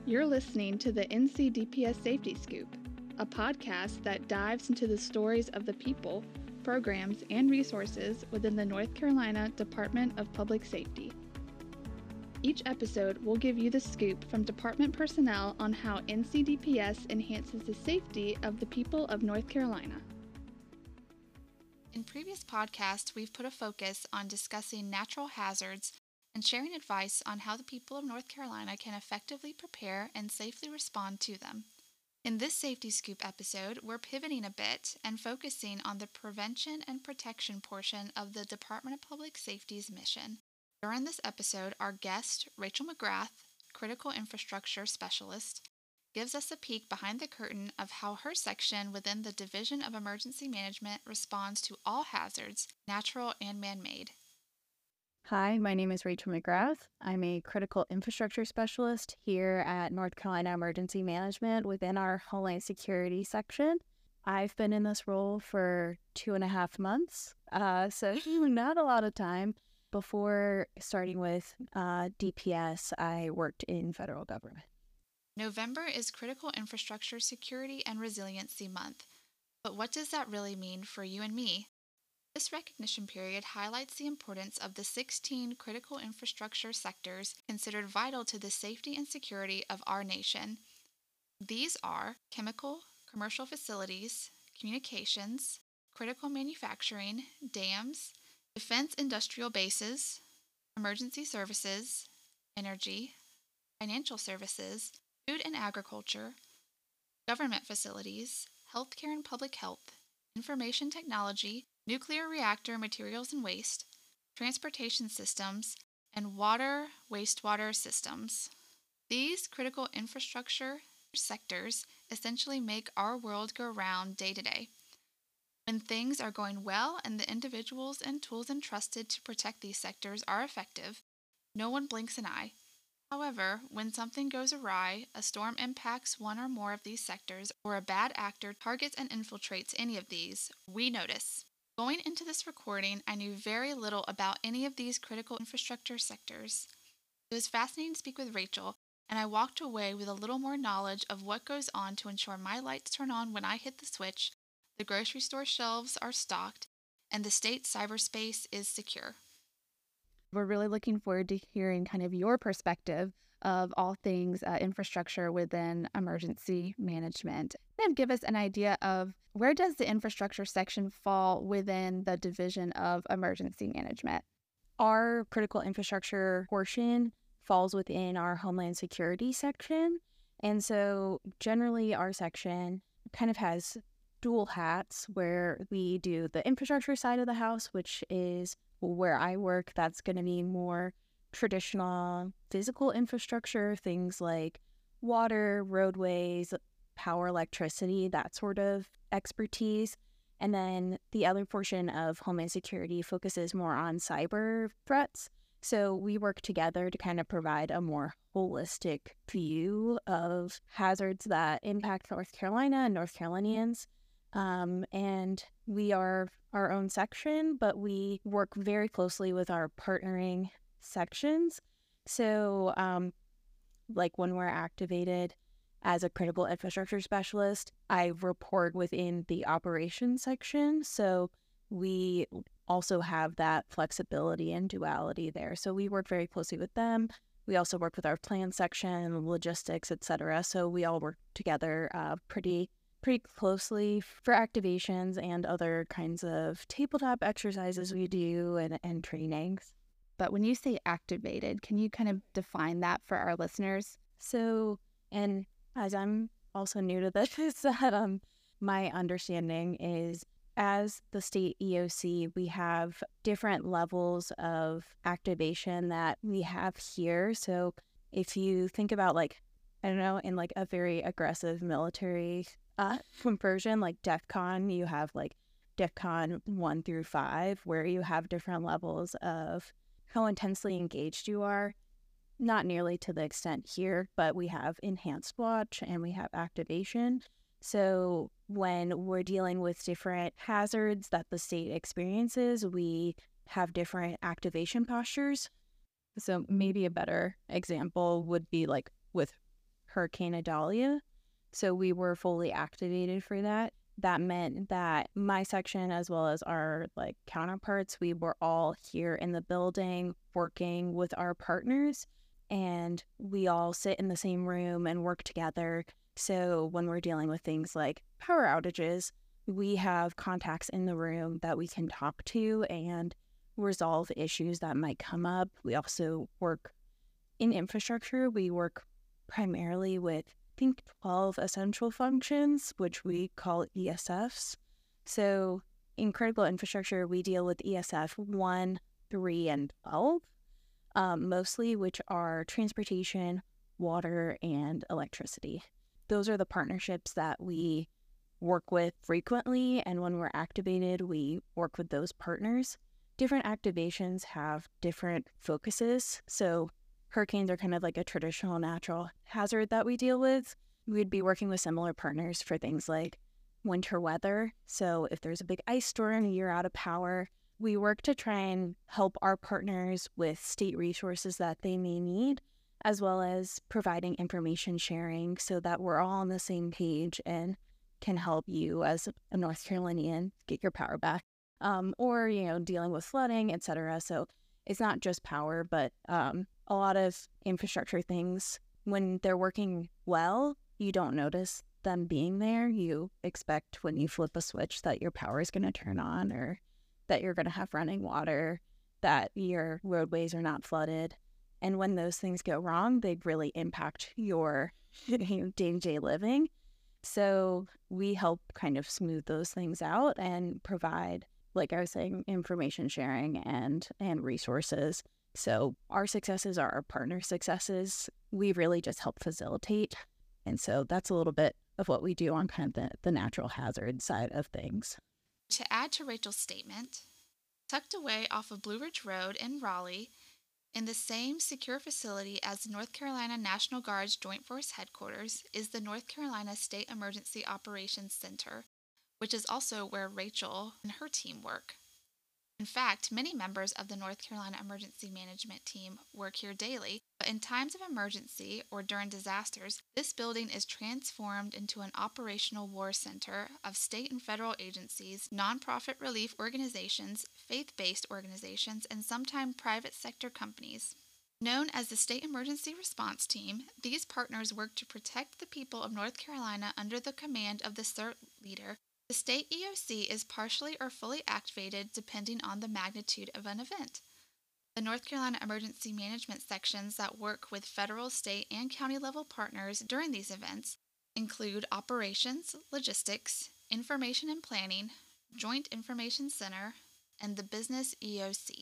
You're listening to the NCDPS Safety Scoop, a podcast that dives into the stories of the people, programs, and resources within the North Carolina Department of Public Safety. Each episode will give you the scoop from department personnel on how NCDPS enhances the safety of the people of North Carolina. In previous podcasts, we've put a focus on discussing natural hazards and sharing advice on how the people of North Carolina can effectively prepare and safely respond to them. In this Safety Scoop episode, we're pivoting a bit and focusing on the prevention and protection portion of the Department of Public Safety's mission. During this episode, our guest, Rachel McGrath, Critical Infrastructure Specialist, gives us a peek behind the curtain of how her section within the Division of Emergency Management responds to all hazards, natural and man-made. Hi, my name is Rachel McGrath. I'm a critical infrastructure specialist here at North Carolina Emergency Management within our Homeland Security section. I've been in this role for 2.5 months, so not a lot of time. Before starting with DPS, I worked in federal government. November is Critical Infrastructure Security and Resiliency Month. But what does that really mean for you and me? This recognition period highlights the importance of the 16 critical infrastructure sectors considered vital to the safety and security of our nation. These are chemical, commercial facilities, communications, critical manufacturing, dams, defense industrial bases, emergency services, energy, financial services, food and agriculture, government facilities, healthcare and public health, information technology, nuclear reactor materials and waste, transportation systems, and water, wastewater systems. These critical infrastructure sectors essentially make our world go round day to day. When things are going well and the individuals and tools entrusted to protect these sectors are effective, no one blinks an eye. However, when something goes awry, a storm impacts one or more of these sectors, or a bad actor targets and infiltrates any of these, we notice. Going into this recording, I knew very little about any of these critical infrastructure sectors. It was fascinating to speak with Rachel, and I walked away with a little more knowledge of what goes on to ensure my lights turn on when I hit the switch, the grocery store shelves are stocked, and the state's cyberspace is secure. We're really looking forward to hearing kind of your perspective of all things infrastructure within emergency management. And give us an idea of where does the infrastructure section fall within the Division of Emergency Management? Our critical infrastructure portion falls within our Homeland Security section. And so generally our section kind of has dual hats where we do the infrastructure side of the house, which is where I work. That's going to be more traditional physical infrastructure, things like water, roadways, power, electricity, that sort of expertise. And then the other portion of Homeland Security focuses more on cyber threats. So we work together to kind of provide a more holistic view of hazards that impact North Carolina and North Carolinians. And we are our own section, but we work very closely with our partnering sections. So, like when we're activated as a critical infrastructure specialist, I report within the operations section. So we also have that flexibility and duality there. So we work very closely with them. We also work with our plan section, logistics, etc. So we all work together pretty closely for activations and other kinds of tabletop exercises we do and trainings. But when you say activated, can you kind of define that for our listeners? So, and as I'm also new to this, is that my understanding is as the state EOC, we have different levels of activation that we have here. So if you think about in like a very aggressive military version, like DEFCON, you have like DEFCON 1 through 5, where you have different levels of how intensely engaged you are. Not nearly to the extent here, but we have enhanced watch and we have activation. So when we're dealing with different hazards that the state experiences, we have different activation postures. So maybe a better example would be like with Hurricane Idalia. So we were fully activated for that. That meant that my section, as well as our counterparts, we were all here in the building working with our partners, and we all sit in the same room and work together. So when we're dealing with things like power outages, we have contacts in the room that we can talk to and resolve issues that might come up. We also work in infrastructure. We work primarily with, I think, 12 essential functions, which we call ESFs. So in critical infrastructure, we deal with ESF 1, 3, and 12, mostly, which are transportation, water, and electricity. Those are the partnerships that we work with frequently, and when we're activated, we work with those partners. Different activations have different focuses. So hurricanes are kind of like a traditional natural hazard that we deal with. We'd be working with similar partners for things like winter weather. So if there's a big ice storm and you're out of power, we work to try and help our partners with state resources that they may need, as well as providing information sharing so that we're all on the same page and can help you as a North Carolinian get your power back, or, dealing with flooding, etc. So it's not just power, but a lot of infrastructure things, when they're working well, you don't notice them being there. You expect when you flip a switch that your power is going to turn on, or that you're going to have running water, that your roadways are not flooded. And when those things go wrong, they really impact your day-to-day living. So we help kind of smooth those things out and provide, like I was saying, information sharing and resources. So our successes are our partner successes. We really just help facilitate. And so that's a little bit of what we do on kind of the natural hazard side of things. To add to Rachel's statement, tucked away off of Blue Ridge Road in Raleigh, in the same secure facility as the North Carolina National Guard's Joint Force Headquarters is the North Carolina State Emergency Operations Center, which is also where Rachel and her team work. In fact, many members of the North Carolina Emergency Management Team work here daily, but in times of emergency or during disasters, this building is transformed into an operational war center of state and federal agencies, nonprofit relief organizations, faith-based organizations, and sometimes private sector companies. Known as the State Emergency Response Team, these partners work to protect the people of North Carolina under the command of the CERT leader. The state EOC is partially or fully activated depending on the magnitude of an event. The North Carolina Emergency Management sections that work with federal, state, and county level partners during these events include Operations, Logistics, Information and Planning, Joint Information Center, and the Business EOC.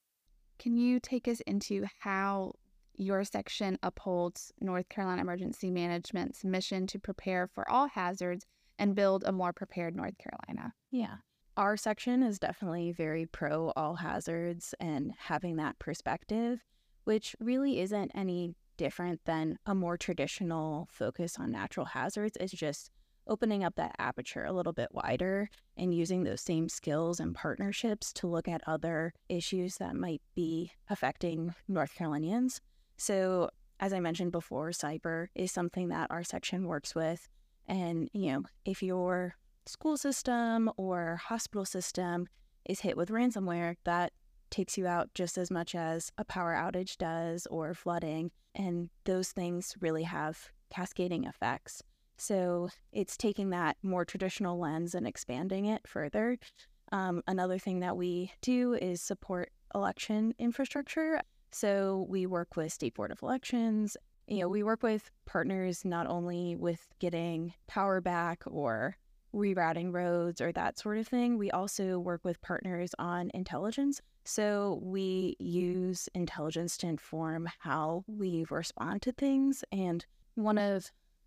Can you take us into how your section upholds North Carolina Emergency Management's mission to prepare for all hazards and build a more prepared North Carolina? Yeah. Our section is definitely very pro all hazards and having that perspective, which really isn't any different than a more traditional focus on natural hazards. It's just opening up that aperture a little bit wider and using those same skills and partnerships to look at other issues that might be affecting North Carolinians. So, as I mentioned before, cyber is something that our section works with. And, if your school system or hospital system is hit with ransomware, that takes you out just as much as a power outage does or flooding. And those things really have cascading effects. So it's taking that more traditional lens and expanding it further. Another thing that we do is support election infrastructure. So we work with State Board of Elections. We work with partners not only with getting power back or rerouting roads or that sort of thing. We also work with partners on intelligence. So we use intelligence to inform how we respond to things. And one of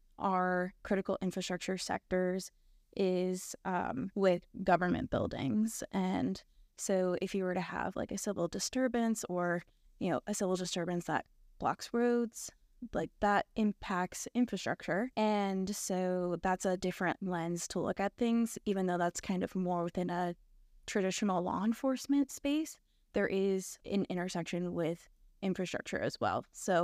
our critical infrastructure sectors is with government buildings. And so if you were to have like a civil disturbance or, a civil disturbance that blocks roads, like that impacts infrastructure. And so that's a different lens to look at things, even though that's kind of more within a traditional law enforcement space. There is an intersection with infrastructure as well. So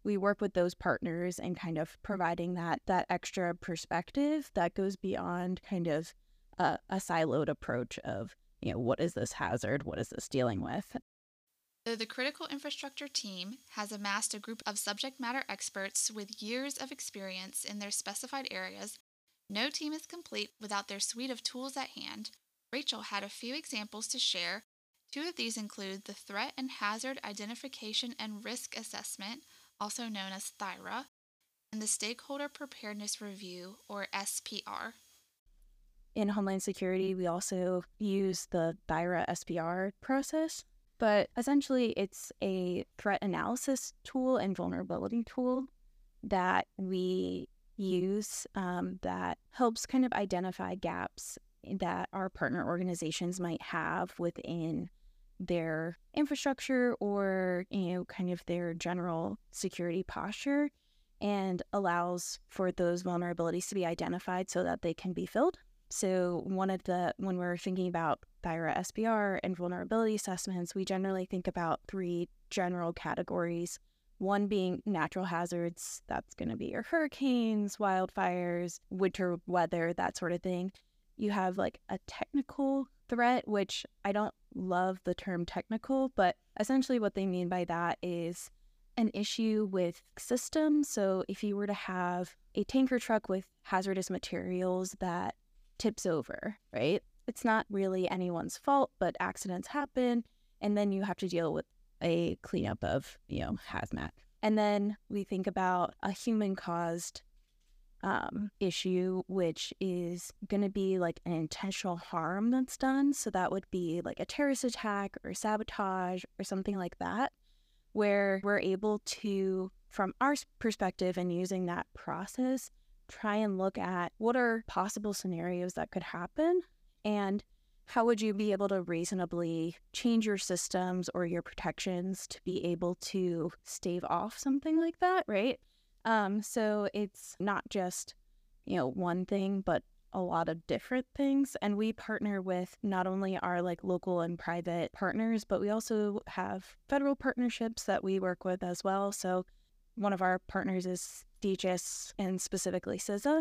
we work with those partners and kind of providing that extra perspective that goes beyond kind of a siloed approach of, what is this hazard? What is this dealing with? So the critical infrastructure team has amassed a group of subject matter experts with years of experience in their specified areas. No team is complete without their suite of tools at hand. Rachel had a few examples to share. Two of these include the Threat and Hazard Identification and Risk Assessment, also known as THIRA, and the Stakeholder Preparedness Review, or SPR. In Homeland Security, we also use the THIRA SPR process, but essentially it's a threat analysis tool and vulnerability tool that we use that helps kind of identify gaps that our partner organizations might have within their infrastructure or, kind of their general security posture, and allows for those vulnerabilities to be identified so that they can be filled. So when we're thinking about THIRA SPR and vulnerability assessments, we generally think about three general categories. One being natural hazards, that's going to be your hurricanes, wildfires, winter weather, that sort of thing. You have like a technical threat, which I don't love the term technical, but essentially what they mean by that is an issue with systems. So if you were to have a tanker truck with hazardous materials that tips over, right? It's not really anyone's fault, but accidents happen, and then you have to deal with a cleanup of, hazmat. And then we think about a human-caused issue, which is going to be like an intentional harm that's done. So that would be like a terrorist attack or sabotage or something like that, where we're able to, from our perspective and using that process, try and look at what are possible scenarios that could happen and how would you be able to reasonably change your systems or your protections to be able to stave off something like that, right? So it's not just, one thing, but a lot of different things. And we partner with not only our like local and private partners, but we also have federal partnerships that we work with as well. So one of our partners is DHS and specifically CISA.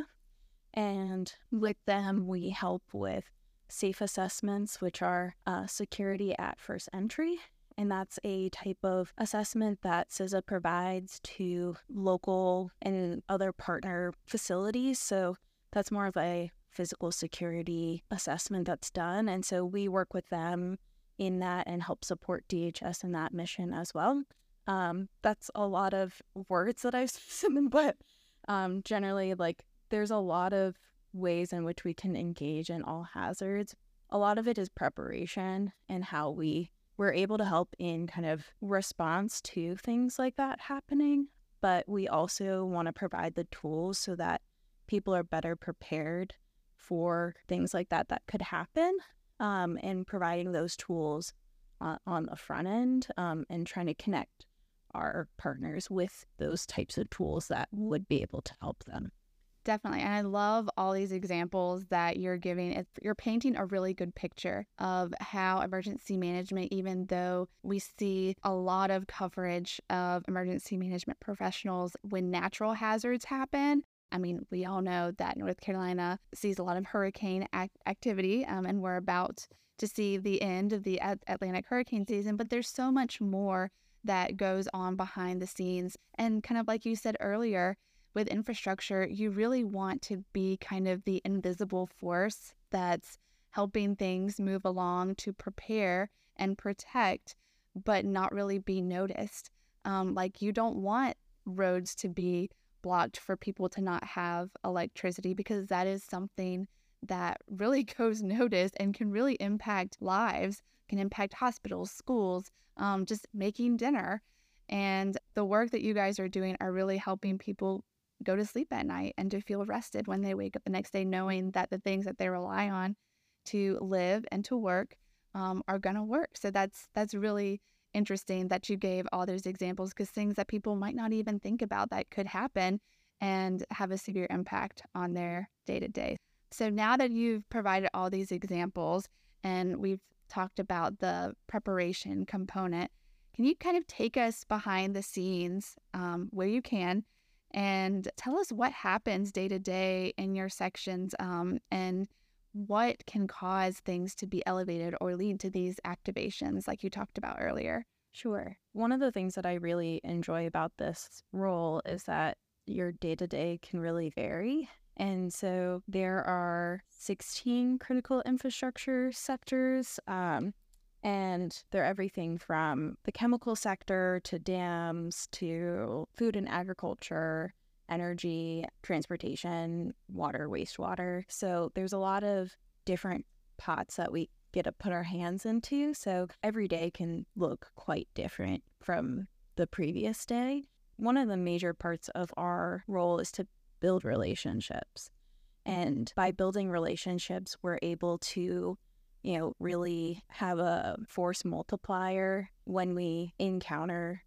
And with them, we help with SAFE assessments, which are security at first entry. And that's a type of assessment that CISA provides to local and other partner facilities. So that's more of a physical security assessment that's done. And so we work with them in that and help support DHS in that mission as well. That's a lot of words that I've said, but generally, like, there's a lot of ways in which we can engage in all hazards. A lot of it is preparation and how we're able to help in kind of response to things like that happening, but we also want to provide the tools so that people are better prepared for things like that could happen, and providing those tools on the front end, and trying to connect our partners with those types of tools that would be able to help them. Definitely. And I love all these examples that you're giving. You're painting a really good picture of how emergency management, even though we see a lot of coverage of emergency management professionals when natural hazards happen. I mean, we all know that North Carolina sees a lot of hurricane activity, and we're about to see the end of the Atlantic hurricane season, but there's so much more that goes on behind the scenes. And kind of like you said earlier, with infrastructure, you really want to be kind of the invisible force that's helping things move along to prepare and protect, but not really be noticed. Like, you don't want roads to be blocked for people to not have electricity, because that is something that really goes noticed and can really impact lives, can impact hospitals, schools, just making dinner. And the work that you guys are doing are really helping people go to sleep at night and to feel rested when they wake up the next day, knowing that the things that they rely on to live and to work are going to work. So that's really interesting that you gave all those examples, because things that people might not even think about that could happen and have a severe impact on their day-to-day. So now that you've provided all these examples and we've talked about the preparation component, Can you kind of take us behind the scenes where you can and tell us what happens day to day in your sections and what can cause things to be elevated or lead to these activations like you talked about earlier? Sure. One of the things that I really enjoy about this role is that your day to day can really vary. And so there are 16 critical infrastructure sectors, and they're everything from the chemical sector to dams to food and agriculture, energy, transportation, water, wastewater. So there's a lot of different pots that we get to put our hands into. So every day can look quite different from the previous day. One of the major parts of our role is to build relationships. And by building relationships, we're able to, really have a force multiplier when we encounter,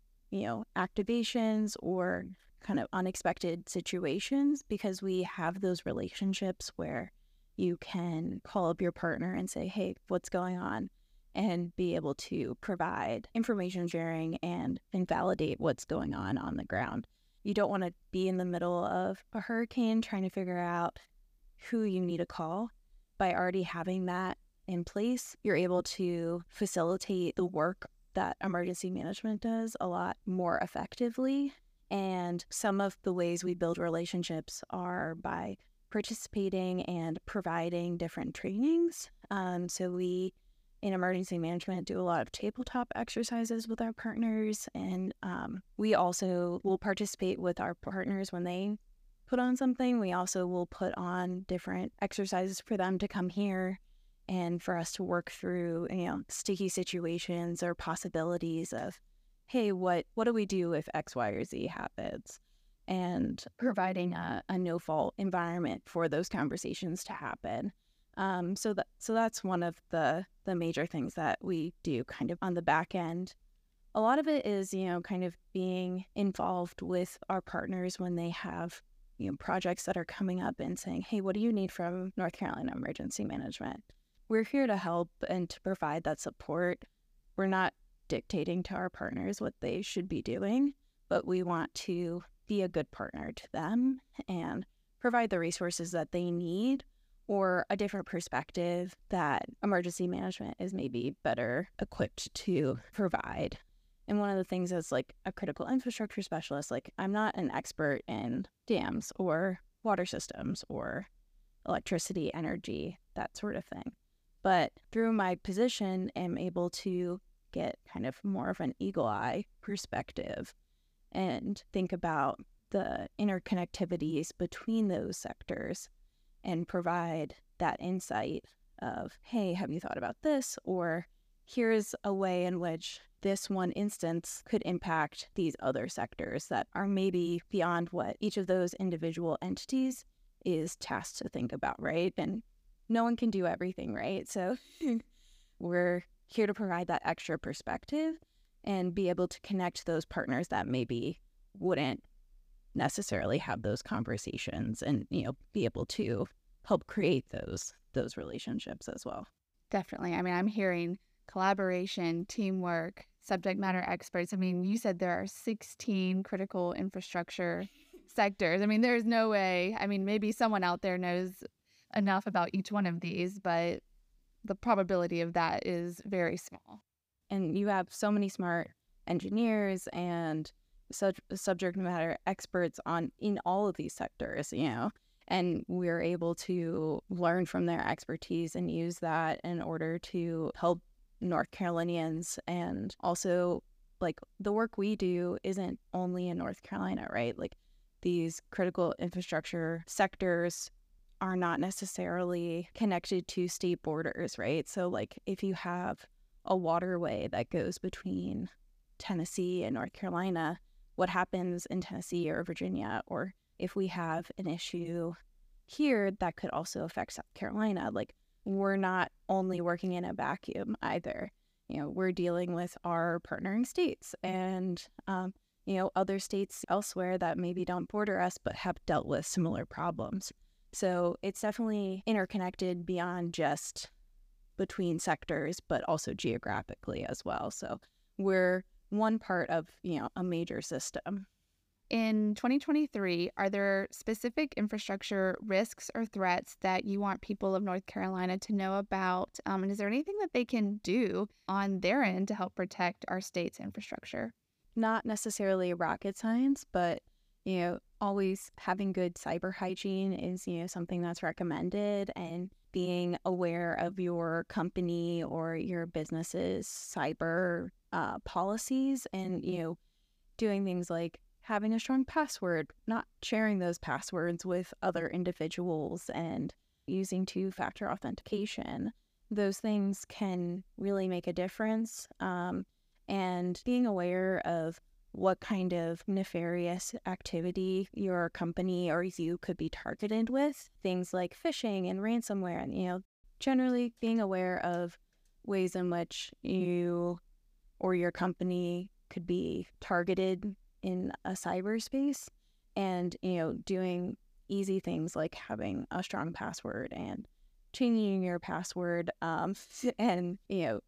activations or kind of unexpected situations, because we have those relationships where you can call up your partner and say, hey, what's going on? And be able to provide information sharing and validate what's going on the ground. You don't want to be in the middle of a hurricane trying to figure out who you need to call. By already having that in place, you're able to facilitate the work that emergency management does a lot more effectively. And some of the ways we build relationships are by participating and providing different trainings. So we, in emergency management, do a lot of tabletop exercises with our partners. And we also will participate with our partners when they put on something. We also will put on different exercises for them to come here and for us to work through, sticky situations or possibilities of, hey, what do we do if X, Y, or Z happens? And providing a no-fault environment for those conversations to happen. So that's one of the major things that we do kind of on the back end. A lot of it is, kind of being involved with our partners when they have, projects that are coming up and saying, hey, what do you need from North Carolina Emergency Management? We're here to help and to provide that support. We're not dictating to our partners what they should be doing, but we want to be a good partner to them and provide the resources that they need or a different perspective that emergency management is maybe better equipped to provide. And one of the things as like a critical infrastructure specialist, like I'm not an expert in dams or water systems or electricity, energy, that sort of thing. But through my position, I'm able to get kind of more of an eagle eye perspective and think about the interconnectivities between those sectors and provide that insight of, hey, have you thought about this? Or here's a way in which this one instance could impact these other sectors that are maybe beyond what each of those individual entities is tasked to think about, right? And no one can do everything, right? So we're here to provide that extra perspective and be able to connect those partners that maybe wouldn't necessarily have those conversations and, be able to help create those relationships as well. Definitely. I mean, I'm hearing collaboration, teamwork, subject matter experts. I mean, you said there are 16 critical infrastructure sectors. I mean, there's no way. I mean, maybe someone out there knows enough about each one of these, but the probability of that is very small. And you have so many smart engineers and subject matter experts in all of these sectors, and we're able to learn from their expertise and use that in order to help North Carolinians. And also, like, the work we do isn't only in North Carolina, right? Like, these critical infrastructure sectors are not necessarily connected to state borders, right? So, like, if you have a waterway that goes between Tennessee and North Carolina, what happens in Tennessee or Virginia? Or if we have an issue here that could also affect South Carolina, like, we're not only working in a vacuum either. We're dealing with our partnering states and, other states elsewhere that maybe don't border us but have dealt with similar problems. So it's definitely interconnected beyond just between sectors, but also geographically as well. So we're one part of, a major system. In 2023, are there specific infrastructure risks or threats that you want people of North Carolina to know about? And is there anything that they can do on their end to help protect our state's infrastructure? Not necessarily rocket science, but, always having good cyber hygiene is, something that's recommended, and being aware of your company or your business's cyber policies, and, doing things like having a strong password, not sharing those passwords with other individuals, and using two-factor authentication. Those things can really make a difference. And being aware of what kind of nefarious activity your company or you could be targeted with, things like phishing and ransomware, and, generally being aware of ways in which you or your company could be targeted in a cyberspace, and, doing easy things like having a strong password and changing your password, and,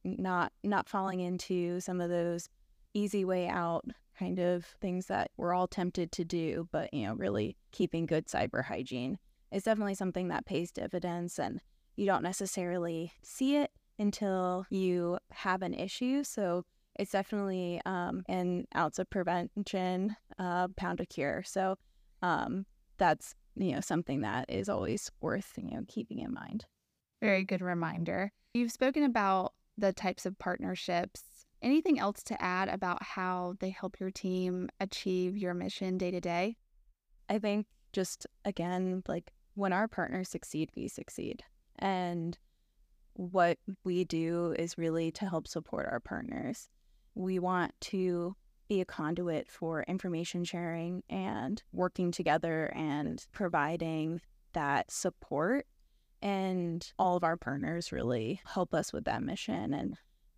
not falling into some of those easy way out kind of things that we're all tempted to do, but, really keeping good cyber hygiene is definitely something that pays dividends, and you don't necessarily see it until you have an issue. So it's definitely an ounce of prevention, pound of cure. So that's, something that is always worth, keeping in mind. Very good reminder. You've spoken about the types of partnerships. Anything else to add about how they help your team achieve your mission day to day? I think just, again, like, when our partners succeed, we succeed. And what we do is really to help support our partners. We want to be a conduit for information sharing and working together and providing that support. And all of our partners really help us with that mission. And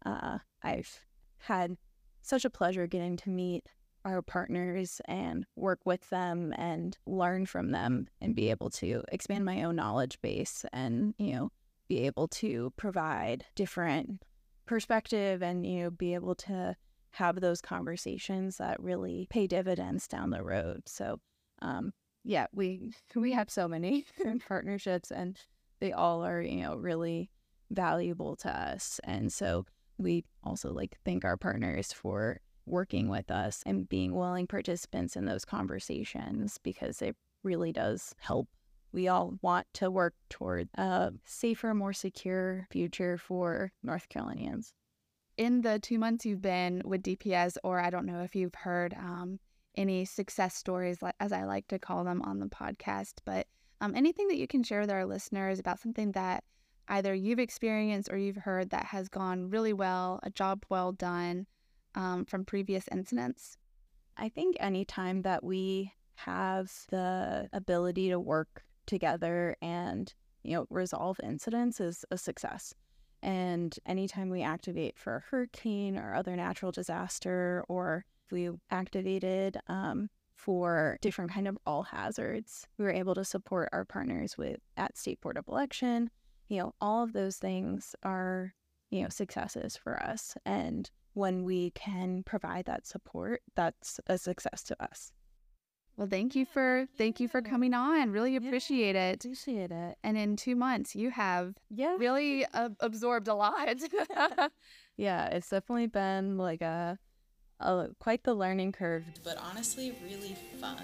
I've had such a pleasure getting to meet our partners and work with them and learn from them, and be able to expand my own knowledge base, and, be able to provide different perspective, and, be able to have those conversations that really pay dividends down the road. So, yeah, we have so many partnerships, and they all are, really valuable to us. And so we also thank our partners for working with us and being willing participants in those conversations, because it really does help. We all want to work toward a safer, more secure future for North Carolinians. In the 2 months you've been with DPS, or I don't know if you've heard any success stories, as I like to call them, on the podcast, but anything that you can share with our listeners about something that either you've experienced or you've heard that has gone really well, a job well done, from previous incidents? I think anytime that we have the ability to work together and, resolve incidents is a success. And anytime we activate for a hurricane or other natural disaster, or if we activated for different kind of all hazards, we were able to support our partners at State Board of Election. All of those things are, successes for us. And when we can provide that support, that's a success to us. Well, thank you for coming on. Really appreciate it. Appreciate it. And in 2 months, you have really absorbed a lot. Yeah, it's definitely been quite the learning curve, but honestly, really fun.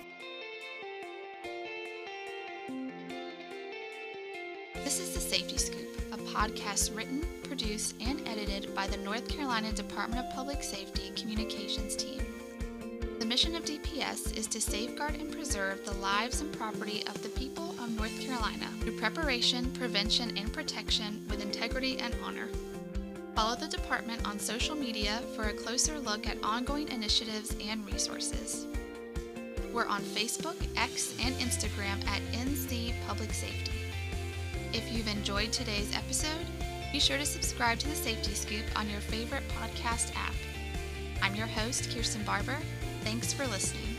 This is The Safety Scoop, a podcast written, produced, and edited by the North Carolina Department of Public Safety Communications team. The mission of DPS is to safeguard and preserve the lives and property of the people of North Carolina through preparation, prevention, and protection with integrity and honor. Follow the department on social media for a closer look at ongoing initiatives and resources. We're on Facebook, X, and Instagram at NC Public Safety. If you've enjoyed today's episode, be sure to subscribe to The Safety Scoop on your favorite podcast app. I'm your host, Kirsten Barber. Thanks for listening.